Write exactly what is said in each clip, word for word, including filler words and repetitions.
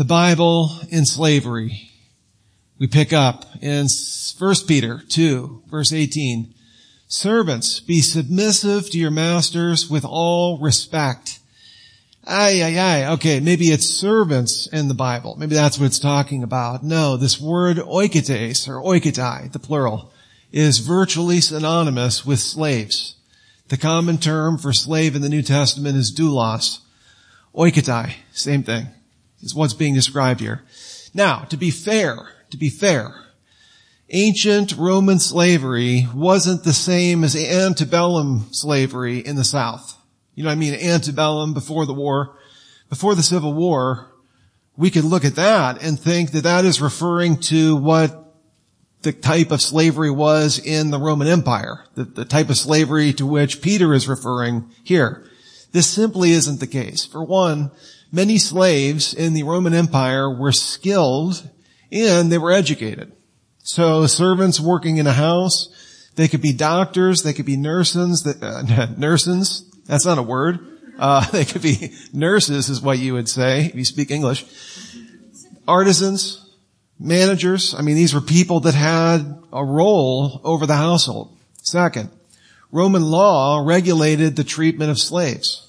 The Bible in slavery. We pick up in First Peter two, verse eighteen. Servants, be submissive to your masters with all respect. Ay, ay, ay. Okay, maybe it's servants in the Bible. Maybe that's what it's talking about. No, this word oikotes, or oikotai, the plural, is virtually synonymous with slaves. The common term for slave in the New Testament is doulos. Oikotai, same thing, is what's being described here. Now, to be fair, to be fair, ancient Roman slavery wasn't the same as antebellum slavery in the South. You know what I mean? Antebellum, before the war, before the Civil War, we could look at that and think that that is referring to what the type of slavery was in the Roman Empire, the, the type of slavery to which Peter is referring here. This simply isn't the case. For one, many slaves in the Roman Empire were skilled and they were educated. So servants working in a house, they could be doctors, they could be nurses, uh, nurses, that's not a word. Uh, they could be nurses is what you would say if you speak English. Artisans, managers, I mean these were people that had a role over the household. Second, Roman law regulated the treatment of slaves.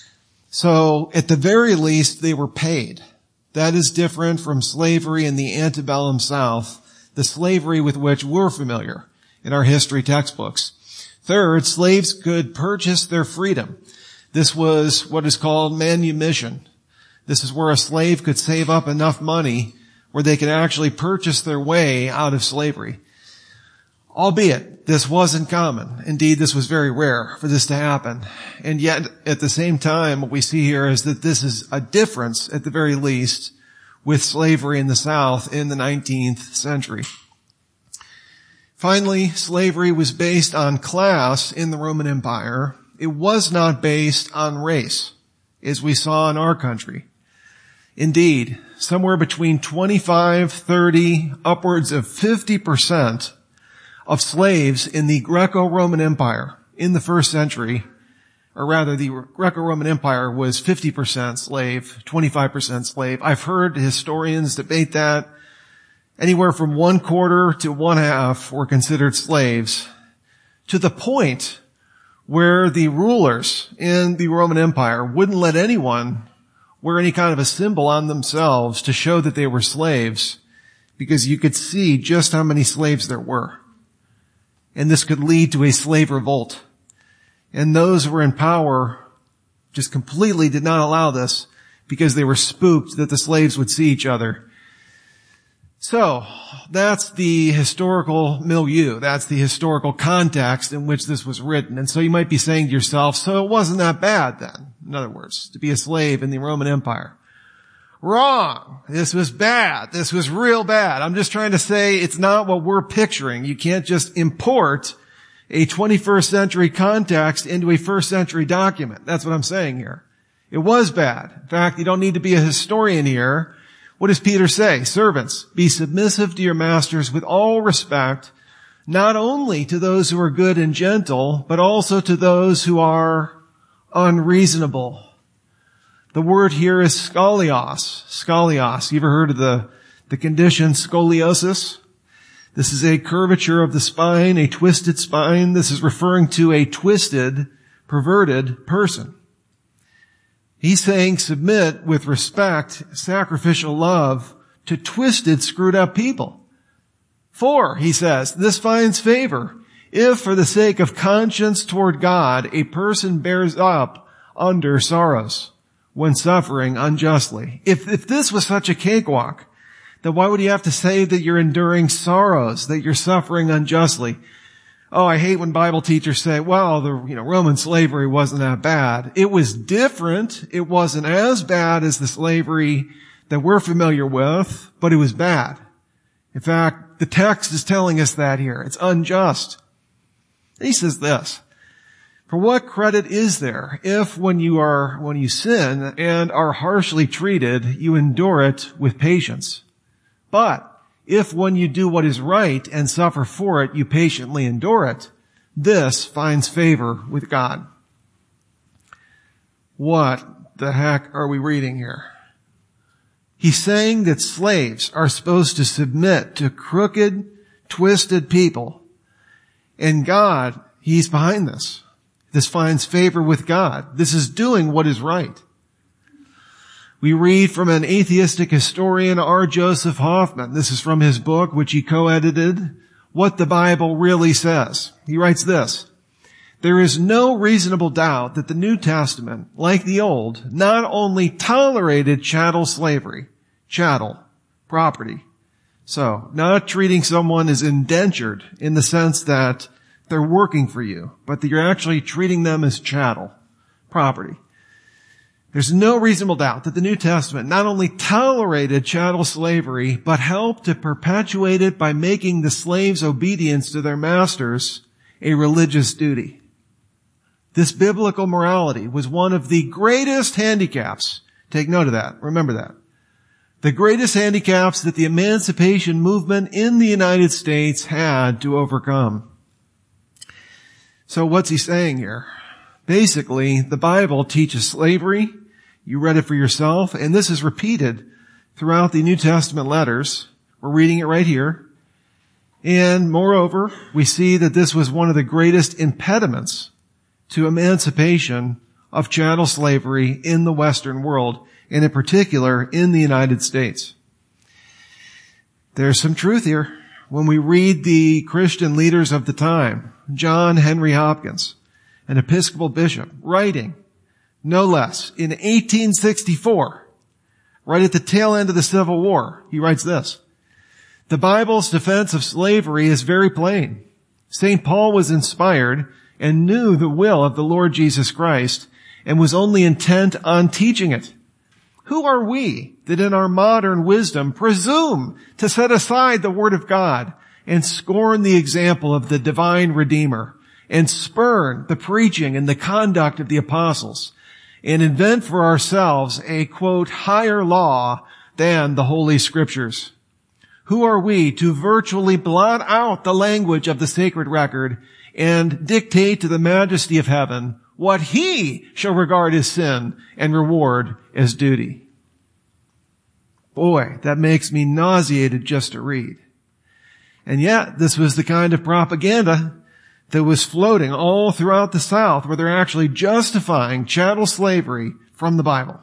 So at the very least they were paid. That is different from slavery in the antebellum South, the slavery with which we're familiar in our history textbooks. Third, slaves could purchase their freedom. This was what is called manumission. This is where a slave could save up enough money where they could actually purchase their way out of slavery. Albeit, this wasn't common. Indeed, this was very rare for this to happen. And yet, at the same time, what we see here is that this is a difference, at the very least, with slavery in the South in the nineteenth century. Finally, slavery was based on class in the Roman Empire. It was not based on race, as we saw in our country. Indeed, somewhere between twenty-five, thirty, upwards of fifty percent of slaves in the Greco-Roman Empire in the first century, or rather the Greco-Roman Empire was fifty percent slave, twenty-five percent slave. I've heard historians debate that. Anywhere from one quarter to one half were considered slaves, to the point where the rulers in the Roman Empire wouldn't let anyone wear any kind of a symbol on themselves to show that they were slaves, because you could see just how many slaves there were. And this could lead to a slave revolt. And those who were in power just completely did not allow this because they were spooked that the slaves would see each other. So, that's the historical milieu. That's the historical context in which this was written. And so you might be saying to yourself, so it wasn't that bad then, in other words, to be a slave in the Roman Empire. Wrong. This was bad. This was real bad. I'm just trying to say it's not what we're picturing. You can't just import a twenty-first century context into a first century document. That's what I'm saying here. It was bad. In fact, you don't need to be a historian here. What does Peter say? Servants, be submissive to your masters with all respect, not only to those who are good and gentle, but also to those who are unreasonable. The word here is scolios. Scolios. You ever heard of the, the condition scoliosis? This is a curvature of the spine, a twisted spine. This is referring to a twisted, perverted person. He's saying submit with respect, sacrificial love to twisted, screwed up people. For, he says, this finds favor if for the sake of conscience toward God, a person bears up under sorrows when suffering unjustly. If, if this was such a cakewalk, then why would you have to say that you're enduring sorrows, that you're suffering unjustly? Oh, I hate when Bible teachers say, well, the, you know, Roman slavery wasn't that bad. It was different. It wasn't as bad as the slavery that we're familiar with, but it was bad. In fact, the text is telling us that here. It's unjust. He says this, for what credit is there if when you are, when you sin and are harshly treated, you endure it with patience? But if when you do what is right and suffer for it, you patiently endure it, this finds favor with God. What the heck are we reading here? He's saying that slaves are supposed to submit to crooked, twisted people. And God, He's behind this. This finds favor with God. This is doing what is right. We read from an atheistic historian, R. Joseph Hoffman. This is from his book, which he co-edited, What the Bible Really Says. He writes this: there is no reasonable doubt that the New Testament, like the Old, not only tolerated chattel slavery, chattel, property. So, not treating someone as indentured in the sense that they're working for you, but that you're actually treating them as chattel, property. There's no reasonable doubt that the New Testament not only tolerated chattel slavery, but helped to perpetuate it by making the slaves' obedience to their masters a religious duty. This biblical morality was one of the greatest handicaps. Take note of that. Remember that. The greatest handicaps that the emancipation movement in the United States had to overcome. So what's he saying here? Basically, the Bible teaches slavery. You read it for yourself, and this is repeated throughout the New Testament letters. We're reading it right here. And moreover, we see that this was one of the greatest impediments to emancipation of chattel slavery in the Western world, and in particular in the United States. There's some truth here. When we read the Christian leaders of the time, John Henry Hopkins, an Episcopal bishop, writing, no less, in eighteen sixty-four, right at the tail end of the Civil War, he writes this: the Bible's defense of slavery is very plain. Saint Paul was inspired and knew the will of the Lord Jesus Christ and was only intent on teaching it. Who are we that in our modern wisdom presume to set aside the Word of God and scorn the example of the divine Redeemer and spurn the preaching and the conduct of the apostles and invent for ourselves a, quote, higher law than the Holy Scriptures? Who are we to virtually blot out the language of the sacred record and dictate to the majesty of heaven what He shall regard as sin and reward as duty? Boy, that makes me nauseated just to read. And yet, this was the kind of propaganda that was floating all throughout the South, where they're actually justifying chattel slavery from the Bible.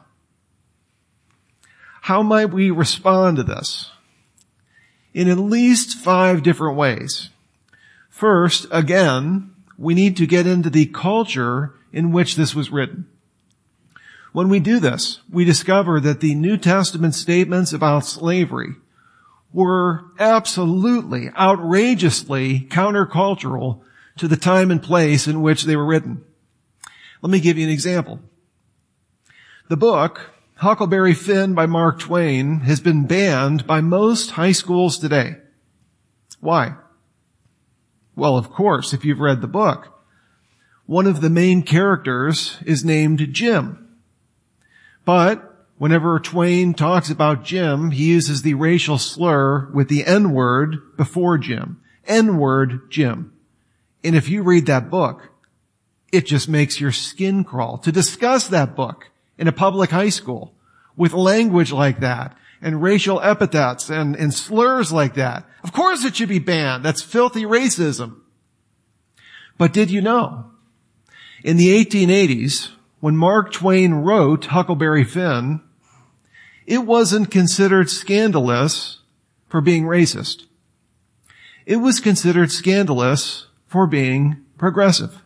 How might we respond to this? In at least five different ways. First, again, we need to get into the culture in which this was written. When we do this, we discover that the New Testament statements about slavery were absolutely, outrageously countercultural to the time and place in which they were written. Let me give you an example. The book, Huckleberry Finn by Mark Twain, has been banned by most high schools today. Why? Well, of course, if you've read the book, one of the main characters is named Jim. But whenever Twain talks about Jim, he uses the racial slur with the N-word before Jim. N-word Jim. And if you read that book, it just makes your skin crawl to discuss that book in a public high school with language like that and racial epithets and, and slurs like that. Of course it should be banned. That's filthy racism. But did you know, in the eighteen eighties, when Mark Twain wrote Huckleberry Finn, it wasn't considered scandalous for being racist. It was considered scandalous for being progressive.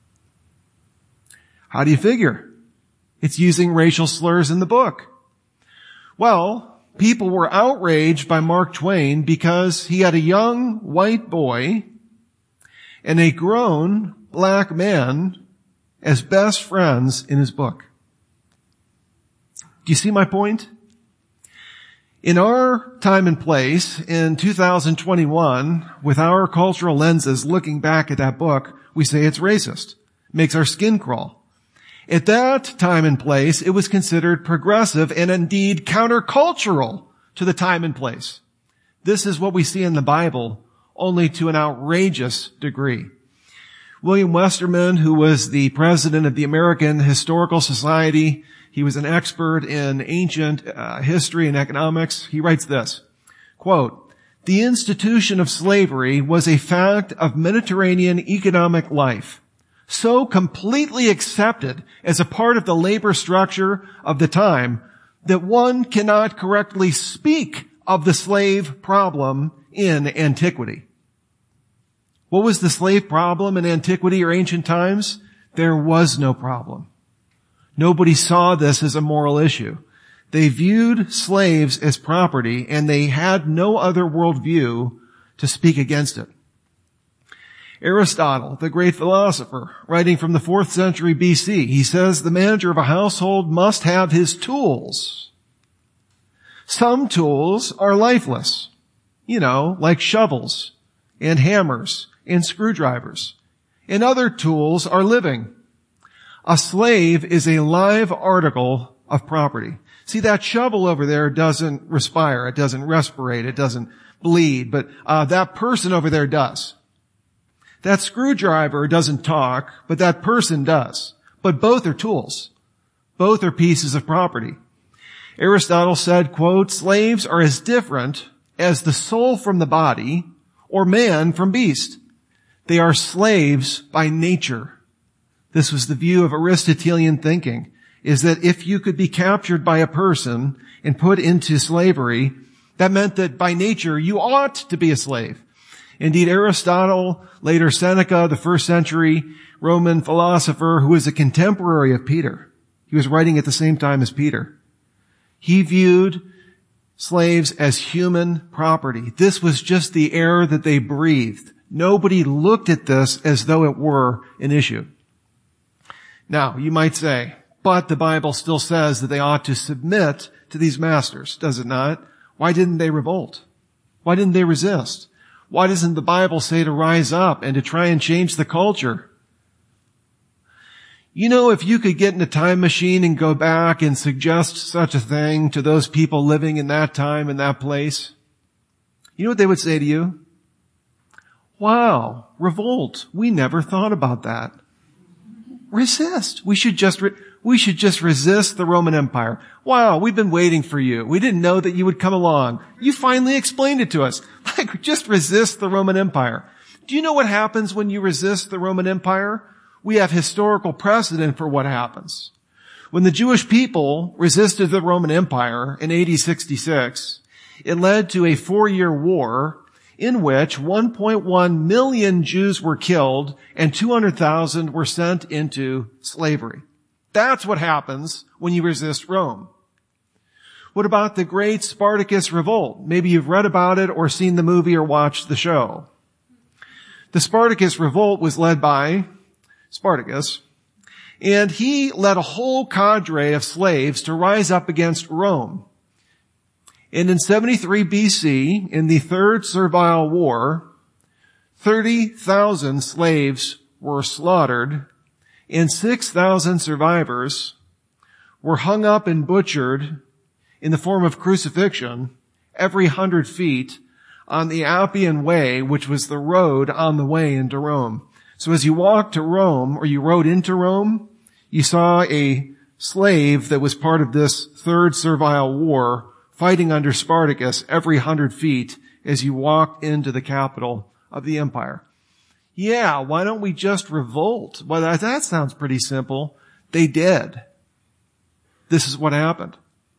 How do you figure? It's using racial slurs in the book. Well, people were outraged by Mark Twain because he had a young white boy and a grown black man as best friends in his book. Do you see my point? In our time and place, in two thousand twenty-one, with our cultural lenses looking back at that book, we say it's racist. It makes our skin crawl. At that time and place, it was considered progressive and indeed countercultural to the time and place. This is what we see in the Bible, only to an outrageous degree. William Westerman, who was the president of the American Historical Society, He was an expert in ancient uh, history and economics. He writes this, quote, "The institution of slavery was a fact of Mediterranean economic life, so completely accepted as a part of the labor structure of the time that one cannot correctly speak of the slave problem in antiquity." What was the slave problem in antiquity or ancient times? There was no problem. Nobody saw this as a moral issue. They viewed slaves as property, and they had no other worldview to speak against it. Aristotle, the great philosopher, writing from the fourth century B C, he says the manager of a household must have his tools. Some tools are lifeless, you know, like shovels and hammers and screwdrivers, and other tools are living. A slave is a live article of property. See, that shovel over there doesn't respire, it doesn't respirate, it doesn't bleed, but uh, that person over there does. That screwdriver doesn't talk, but that person does. But both are tools. Both are pieces of property. Aristotle said, quote, "Slaves are as different as the soul from the body or man from beast. They are slaves by nature." This was the view of Aristotelian thinking, is that if you could be captured by a person and put into slavery, that meant that by nature you ought to be a slave. Indeed, Aristotle, later Seneca, the first century Roman philosopher who was a contemporary of Peter, he was writing at the same time as Peter. He viewed slaves as human property. This was just the air that they breathed. Nobody looked at this as though it were an issue. Now, you might say, but the Bible still says that they ought to submit to these masters, does it not? Why didn't they revolt? Why didn't they resist? Why doesn't the Bible say to rise up and to try and change the culture? You know, if you could get in a time machine and go back and suggest such a thing to those people living in that time and that place, you know what they would say to you? Wow, revolt. We never thought about that. Resist. We should just, re- we should just resist the Roman Empire. Wow, we've been waiting for you. We didn't know that you would come along. You finally explained it to us. Like, just resist the Roman Empire. Do you know what happens when you resist the Roman Empire? We have historical precedent for what happens. When the Jewish people resisted the Roman Empire in A D sixty-six, it led to a four-year war in which one point one million Jews were killed and two hundred thousand were sent into slavery. That's what happens when you resist Rome. What about the great Spartacus revolt? Maybe you've read about it or seen the movie or watched the show. The Spartacus revolt was led by Spartacus, and he led a whole cadre of slaves to rise up against Rome. And in seventy-three B C, in the Third Servile War, thirty thousand slaves were slaughtered, and six thousand survivors were hung up and butchered in the form of crucifixion every hundred feet on the Appian Way, which was the road on the way into Rome. So as you walked to Rome, or you rode into Rome, you saw a slave that was part of this Third Servile War fighting under Spartacus every hundred feet as you walked into the capital of the empire. Yeah, why don't we just revolt? Well, that, that sounds pretty simple. They did. This is what happened.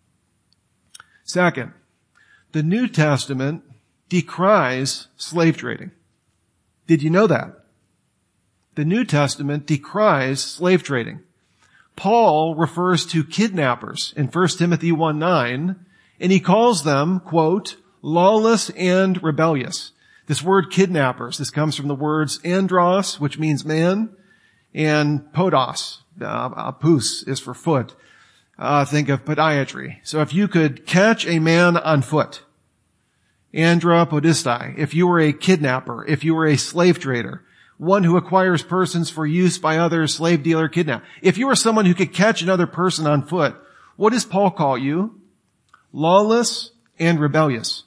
Second, the New Testament decries slave trading. Did you know that? The New Testament decries slave trading. Paul refers to kidnappers in First Timothy one nine, and he calls them, quote, lawless and rebellious. This word kidnappers, this comes from the words andros, which means man, and podos, uh, pous is for foot. Uh, think of podiatry. So if you could catch a man on foot, andra podistai, if you were a kidnapper, if you were a slave trader, one who acquires persons for use by others, slave dealer, kidnap. If you were someone who could catch another person on foot, what does Paul call you? Lawless and rebellious.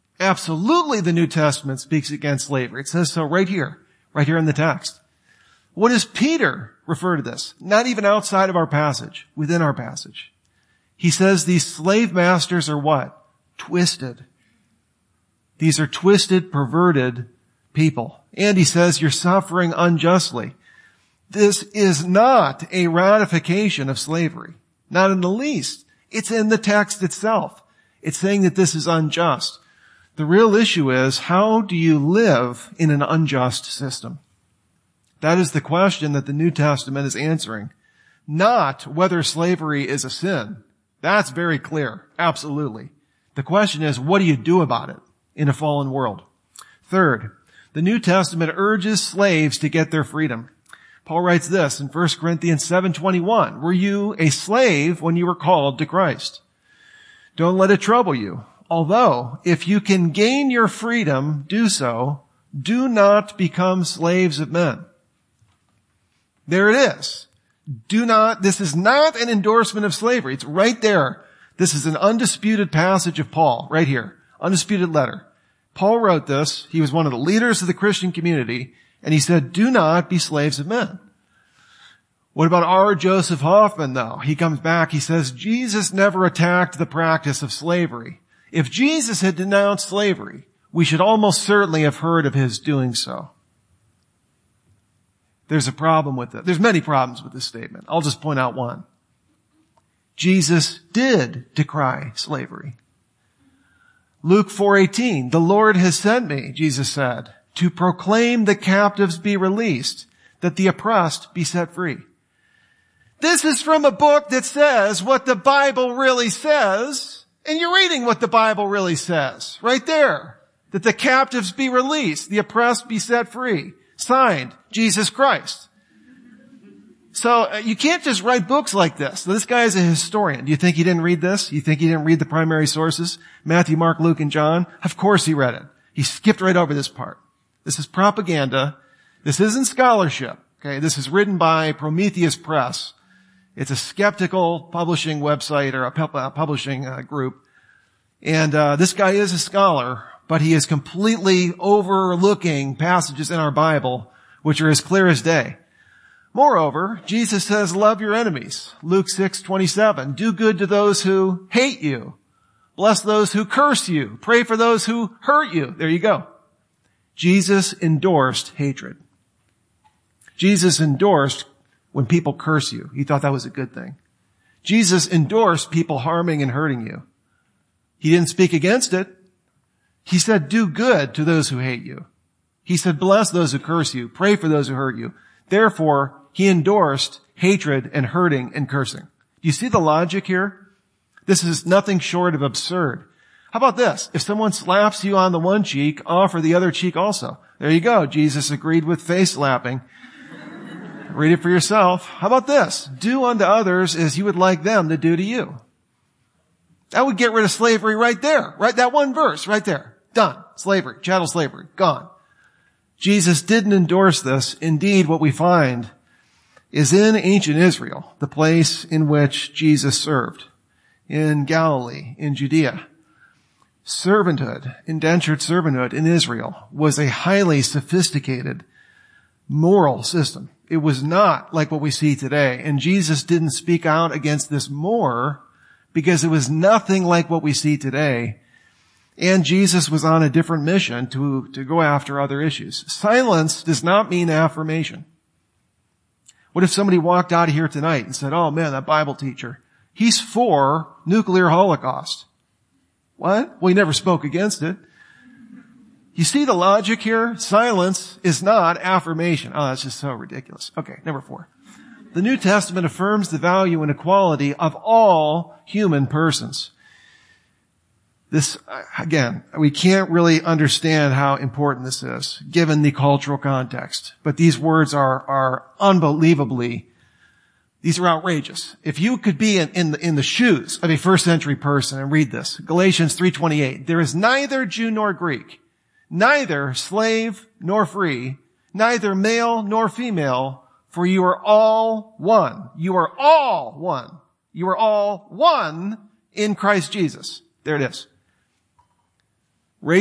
Absolutely, the New Testament speaks against slavery. It says so right here, right here in the text. What does Peter refer to this? Not even outside of our passage, within our passage. He says these slave masters are what? Twisted. These are twisted, perverted people. And he says you're suffering unjustly. This is not a ratification of slavery. Not in the least. It's in the text itself. It's saying that this is unjust. The real issue is, how do you live in an unjust system? That is the question that the New Testament is answering. Not whether slavery is a sin. That's very clear. Absolutely. The question is, what do you do about it in a fallen world? Third, the New Testament urges slaves to get their freedom. Paul writes this in First Corinthians seven twenty-one. Were you a slave when you were called to Christ? Don't let it trouble you. Although, if you can gain your freedom, do so. Do not become slaves of men. There it is. Do not, this is not an endorsement of slavery. It's right there. This is an undisputed passage of Paul, right here. Undisputed letter. Paul wrote this. He was one of the leaders of the Christian community, and he said, do not be slaves of men. What about R. Joseph Hoffman, though? He comes back, he says, Jesus never attacked the practice of slavery. If Jesus had denounced slavery, we should almost certainly have heard of his doing so. There's a problem with it. There's many problems with this statement. I'll just point out one. Jesus did decry slavery. Luke four eighteen, the Lord has sent me, Jesus said, to proclaim the captives be released, that the oppressed be set free. This is from a book that says what the Bible really says, and you're reading what the Bible really says, right there. That the captives be released, the oppressed be set free. Signed, Jesus Christ. So uh, you can't just write books like this. So this guy is a historian. Do you think he didn't read this? You think he didn't read the primary sources? Matthew, Mark, Luke, and John? Of course he read it. He skipped right over this part. This is propaganda. This isn't scholarship. Okay, this is written by Prometheus Press. It's a skeptical publishing website or a pu- uh, publishing uh, group. And uh, this guy is a scholar, but he is completely overlooking passages in our Bible which are as clear as day. Moreover, Jesus says, love your enemies. Luke six twenty-seven. Do good to those who hate you. Bless those who curse you. Pray for those who hurt you. There you go. Jesus endorsed hatred. Jesus endorsed when people curse you. He thought that was a good thing. Jesus endorsed people harming and hurting you. He didn't speak against it. He said, do good to those who hate you. He said, bless those who curse you. Pray for those who hurt you. Therefore, he endorsed hatred and hurting and cursing. Do you see the logic here? This is nothing short of absurd. How about this? If someone slaps you on the one cheek, offer the other cheek also. There you go. Jesus agreed with face slapping. Read it for yourself. How about this? Do unto others as you would like them to do to you. That would get rid of slavery right there. Right? That one verse right there. Done. Slavery. Chattel slavery. Gone. Jesus didn't endorse this. Indeed, what we find is in ancient Israel, the place in which Jesus served, in Galilee, in Judea. Servanthood, indentured servanthood in Israel was a highly sophisticated moral system. It was not like what we see today. And Jesus didn't speak out against this more because it was nothing like what we see today. And Jesus was on a different mission to, to go after other issues. Silence does not mean affirmation. What if somebody walked out of here tonight and said, oh man, that Bible teacher, he's for nuclear holocaust. What? Well, he never spoke against it. You see the logic here? Silence is not affirmation. Oh, that's just so ridiculous. Okay, number four. The New Testament affirms the value and equality of all human persons. This, again, we can't really understand how important this is, given the cultural context. But these words are, are unbelievably, these are outrageous. If you could be in, in, the, in the shoes of a first century person and read this, Galatians three twenty-eight, there is neither Jew nor Greek, neither slave nor free, neither male nor female, for you are all one. You are all one. You are all one in Christ Jesus. There it is.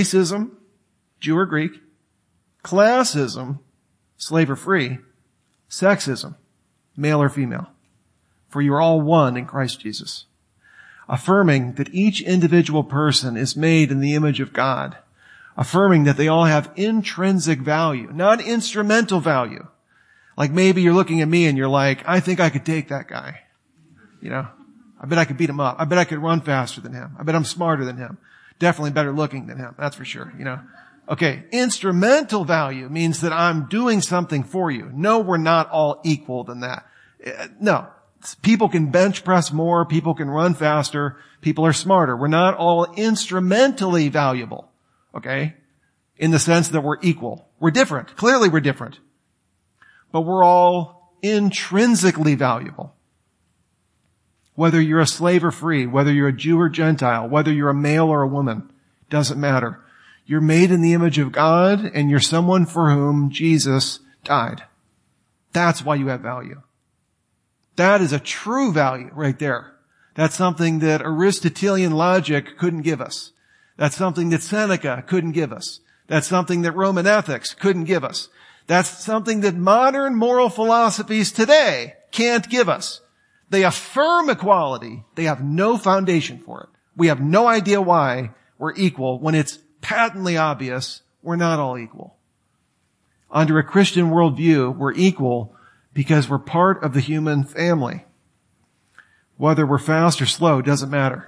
Racism, Jew or Greek. Classism, slave or free. Sexism, male or female, for you are all one in Christ Jesus. Affirming that each individual person is made in the image of God. Affirming that they all have intrinsic value, not instrumental value. Like maybe you're looking at me and you're like, I think I could take that guy. You know, I bet I could beat him up. I bet I could run faster than him. I bet I'm smarter than him. Definitely better looking than him. That's for sure. You know, okay. Instrumental value means that I'm doing something for you. No, we're not all equal than that. No, people can bench press more. People can run faster. People are smarter. We're not all instrumentally valuable. Okay. In the sense that we're equal. We're different. Clearly we're different. But we're all intrinsically valuable. Whether you're a slave or free, whether you're a Jew or Gentile, whether you're a male or a woman, doesn't matter. You're made in the image of God, and you're someone for whom Jesus died. That's why you have value. That is a true value right there. That's something that Aristotelian logic couldn't give us. That's something that Seneca couldn't give us. That's something that Roman ethics couldn't give us. That's something that modern moral philosophies today can't give us. They affirm equality. They have no foundation for it. We have no idea why we're equal when it's patently obvious we're not all equal. Under a Christian worldview, we're equal because we're part of the human family. Whether we're fast or slow doesn't matter.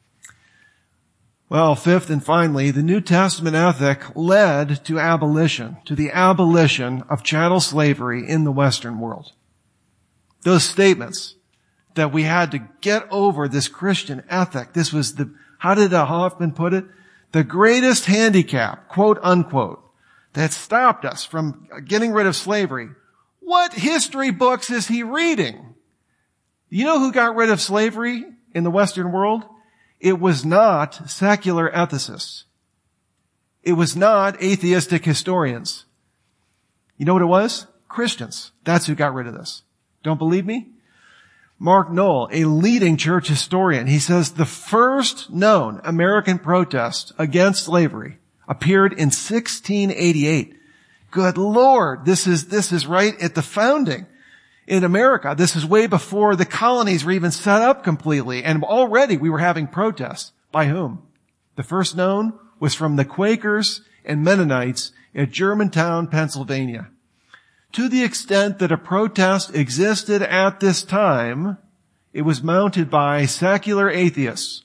Well, fifth and finally, the New Testament ethic led to abolition, to the abolition of chattel slavery in the Western world. Those statements that we had to get over this Christian ethic, this was the, how did Hoffman put it? The greatest handicap, quote unquote, that stopped us from getting rid of slavery. What history books is he reading? You know who got rid of slavery in the Western world? It was not secular ethicists. It was not atheistic historians. You know what it was? Christians. That's who got rid of this. Don't believe me? Mark Knoll, a leading church historian, he says the first known American protest against slavery appeared in sixteen eighty-eight. Good Lord, this is, this is right at the founding. In America, this is way before the colonies were even set up completely, and already we were having protests. By whom? The first known was from the Quakers and Mennonites at Germantown, Pennsylvania. To the extent that a protest existed at this time, it was mounted by secular atheists.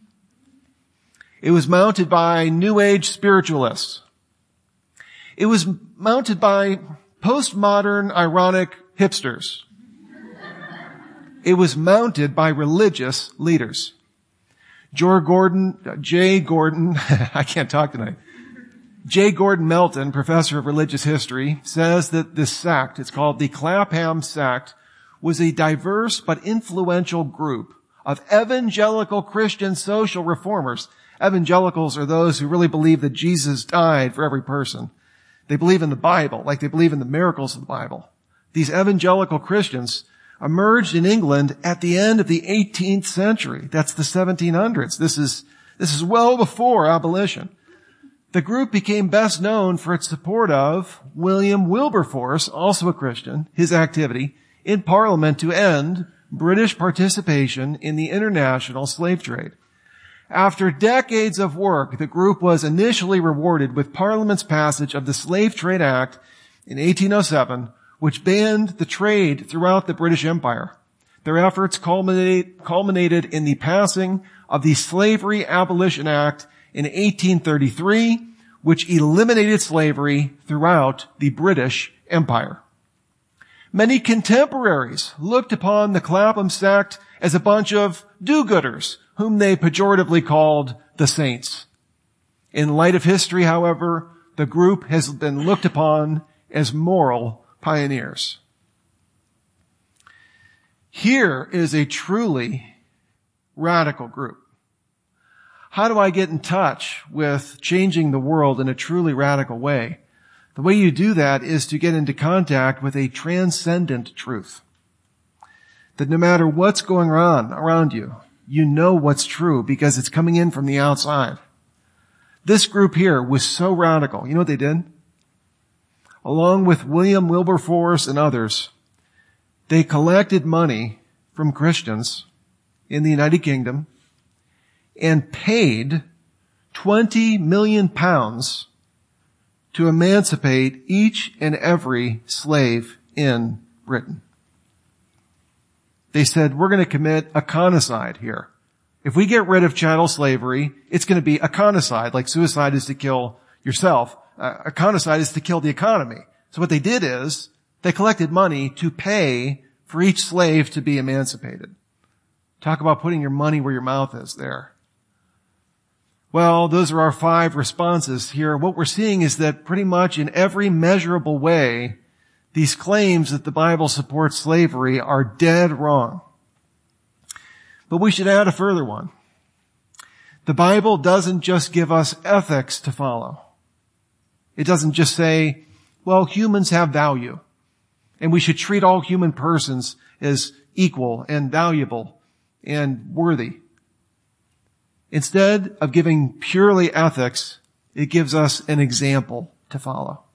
It was mounted by New Age spiritualists. It was mounted by postmodern, ironic hipsters. It was mounted by religious leaders. Jay Gordon, Jay Gordon, I can't talk tonight. J. Gordon Melton, professor of religious history, says that this sect, it's called the Clapham sect, was a diverse but influential group of evangelical Christian social reformers. Evangelicals are those who really believe that Jesus died for every person. They believe in the Bible, like they believe in the miracles of the Bible. These evangelical Christians emerged in England at the end of the eighteenth century. That's the seventeen hundreds. This is, this is well before abolition. The group became best known for its support of William Wilberforce, also a Christian, his activity in Parliament to end British participation in the international slave trade. After decades of work, the group was initially rewarded with Parliament's passage of the Slave Trade Act in eighteen oh seven, which banned the trade throughout the British Empire. Their efforts culminate, culminated in the passing of the Slavery Abolition Act in eighteen thirty-three, which eliminated slavery throughout the British Empire. Many contemporaries looked upon the Clapham sect as a bunch of do-gooders, whom they pejoratively called the saints. In light of history, however, the group has been looked upon as moral pioneers. Here is a truly radical group. How do I get in touch with changing the world in a truly radical way? The way you do that is to get into contact with a transcendent truth. That no matter what's going on around you, you know what's true because it's coming in from the outside. This group here was so radical. You know what they did? Along with William Wilberforce and others, They collected money from Christians in the United Kingdom and paid twenty million pounds to emancipate each and every slave in Britain. They said, we're going to commit a ecocide here. If we get rid of chattel slavery, it's going to be ecocide, like suicide is to kill yourself. Uh, ecocide is to kill the economy. So what they did is they collected money to pay for each slave to be emancipated. Talk about putting your money where your mouth is there. Well, those are our five responses here. What we're seeing is that pretty much in every measurable way, these claims that the Bible supports slavery are dead wrong. But we should add a further one. The Bible doesn't just give us ethics to follow. It doesn't just say, well, humans have value, and we should treat all human persons as equal and valuable and worthy. Instead of giving purely ethics, it gives us an example to follow.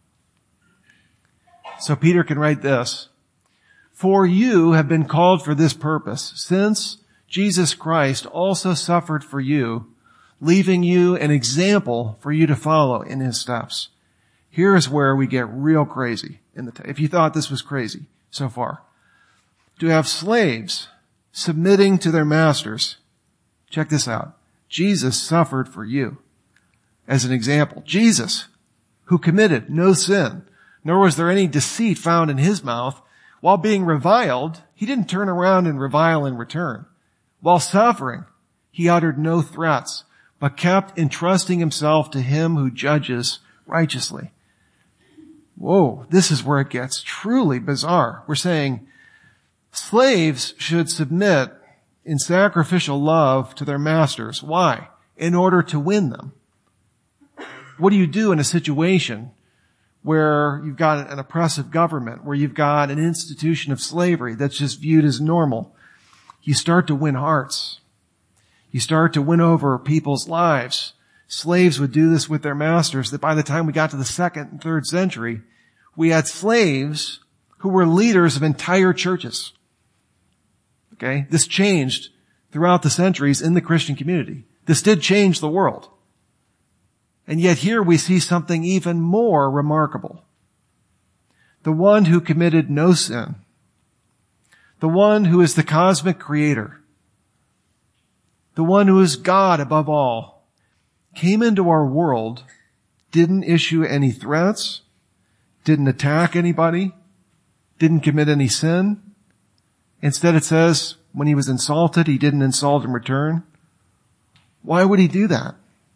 So Peter can write this, "For you have been called for this purpose, since Jesus Christ also suffered for you, leaving you an example for you to follow in his steps." Here's where we get real crazy in the, t- if you thought this was crazy so far. To have slaves submitting to their masters. Check this out. Jesus suffered for you as an example. Jesus, who committed no sin, nor was there any deceit found in his mouth. While being reviled, he didn't turn around and revile in return. While suffering, he uttered no threats, but kept entrusting himself to him who judges righteously. Whoa, this is where it gets truly bizarre. We're saying slaves should submit in sacrificial love to their masters. Why? In order to win them. What do you do in a situation where you've got an oppressive government, where you've got an institution of slavery that's just viewed as normal? You start to win hearts. You start to win over people's lives. Slaves would do this with their masters, that by the time we got to the second and third century, we had slaves who were leaders of entire churches. Okay? This changed throughout the centuries in the Christian community. This did change the world. And yet here we see something even more remarkable. The one who committed no sin, the one who is the cosmic creator, the one who is God above all, came into our world, didn't issue any threats, didn't attack anybody, didn't commit any sin. Instead it says, when he was insulted, he didn't insult in return. Why would he do that?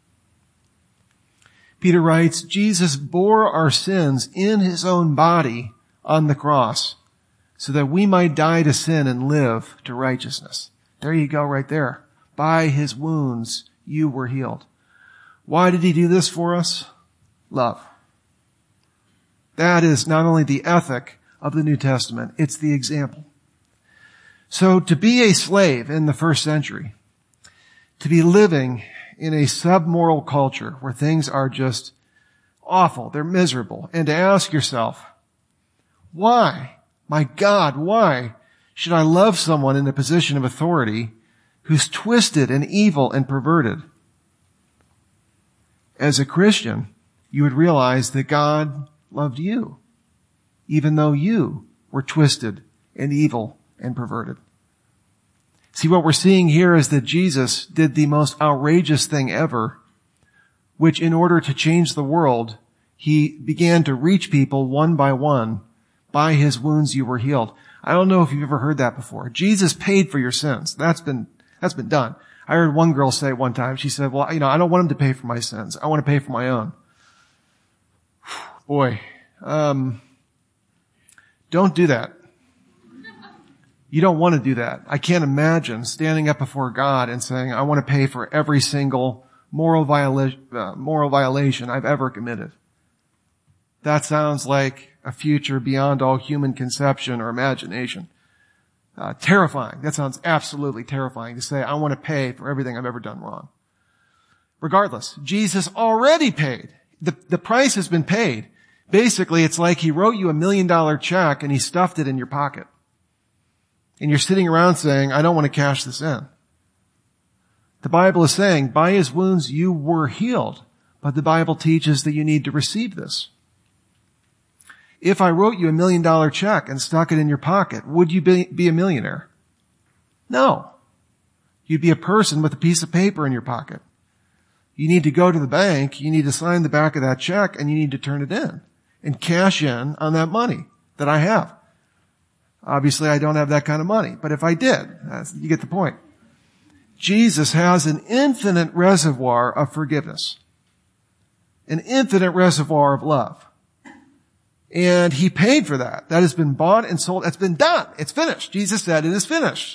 Peter writes, Jesus bore our sins in his own body on the cross so that we might die to sin and live to righteousness. There you go right there. By his wounds you were healed. Why did he do this for us? Love. That is not only the ethic of the New Testament, it's the example. So to be a slave in the first century, to be living in a submoral culture where things are just awful, they're miserable, and to ask yourself, why, my God, why should I love someone in a position of authority who's twisted and evil and perverted? As a Christian, you would realize that God loved you, even though you were twisted and evil and perverted. See, what we're seeing here is that Jesus did the most outrageous thing ever, which in order to change the world, he began to reach people one by one. By his wounds you were healed. I don't know if you've ever heard that before. Jesus paid for your sins. That's been, that's been done. I heard one girl say one time, she said, well, you know, I don't want him to pay for my sins. I want to pay for my own. Boy, um, don't do that. You don't want to do that. I can't imagine standing up before God and saying, I want to pay for every single moral violation, uh, moral violation I've ever committed. That sounds like a future beyond all human conception or imagination. Uh, terrifying. That sounds absolutely terrifying to say, I want to pay for everything I've ever done wrong. Regardless, Jesus already paid. The, the price has been paid. Basically, it's like he wrote you a million dollar check and he stuffed it in your pocket. and you're sitting around saying, I don't want to cash this in. The Bible is saying, by his wounds you were healed, but the Bible teaches that you need to receive this. If I wrote you a million dollar check and stuck it in your pocket, would you be, be a millionaire? No. You'd be a person with a piece of paper in your pocket. You need to go to the bank, you need to sign the back of that check, and you need to turn it in and cash in on that money that I have. Obviously, I don't have that kind of money, but if I did, you get the point. Jesus has an infinite reservoir of forgiveness, an infinite reservoir of love. And he paid for that. That has been bought and sold. It's been done. It's finished. Jesus said it is finished.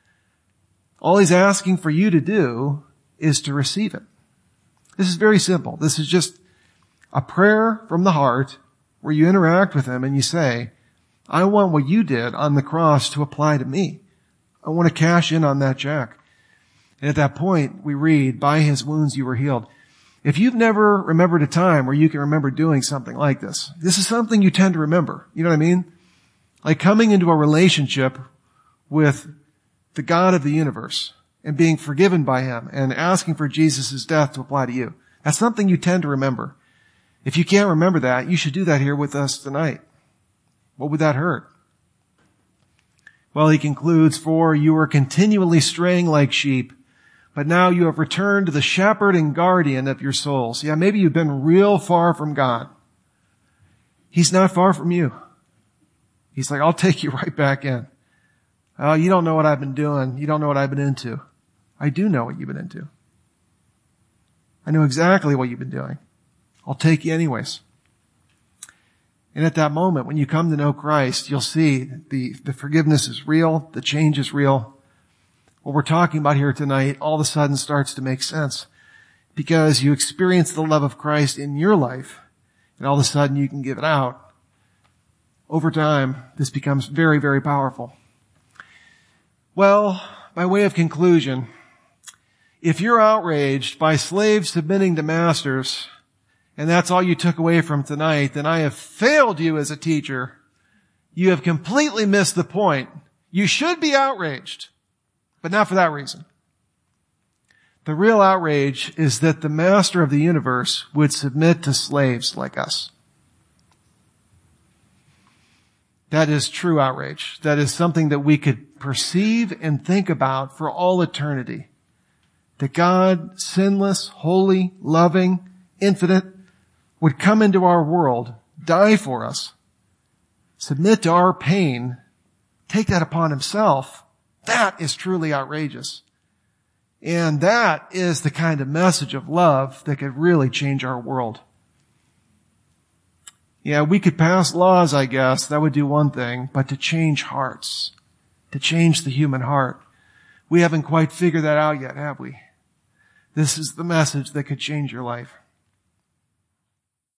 All he's asking for you to do is to receive it. This is very simple. This is just a prayer from the heart where you interact with him and you say, I want what you did on the cross to apply to me. I want to cash in on that check. And at that point, we read, by his wounds you were healed. If you've never remembered a time where you can remember doing something like this, this is something you tend to remember. You know what I mean? Like coming into a relationship with the God of the universe and being forgiven by him and asking for Jesus' death to apply to you. That's something you tend to remember. If you can't remember that, you should do that here with us tonight. What would that hurt? Well, he concludes, for you were continually straying like sheep, but now you have returned to the shepherd and guardian of your souls. Yeah, maybe you've been real far from God. He's not far from you. He's like, I'll take you right back in. Oh, you don't know what I've been doing. You don't know what I've been into. I do know what you've been into. I know exactly what you've been doing. I'll take you anyways. And at that moment, when you come to know Christ, you'll see the, the forgiveness is real. The change is real. What we're talking about here tonight all of a sudden starts to make sense because you experience the love of Christ in your life and all of a sudden you can give it out. Over time, this becomes very, very powerful. Well, by way of conclusion, if you're outraged by slaves submitting to masters, and that's all you took away from tonight, then I have failed you as a teacher. You have completely missed the point. You should be outraged, but not for that reason. The real outrage is that the master of the universe would submit to slaves like us. That is true outrage. That is something that we could perceive and think about for all eternity. That God, sinless, holy, loving, infinite, would come into our world, die for us, submit to our pain, take that upon himself. That is truly outrageous. And that is the kind of message of love that could really change our world. Yeah, we could pass laws, I guess. That would do one thing. But to change hearts, to change the human heart, we haven't quite figured that out yet, have we? This is the message that could change your life.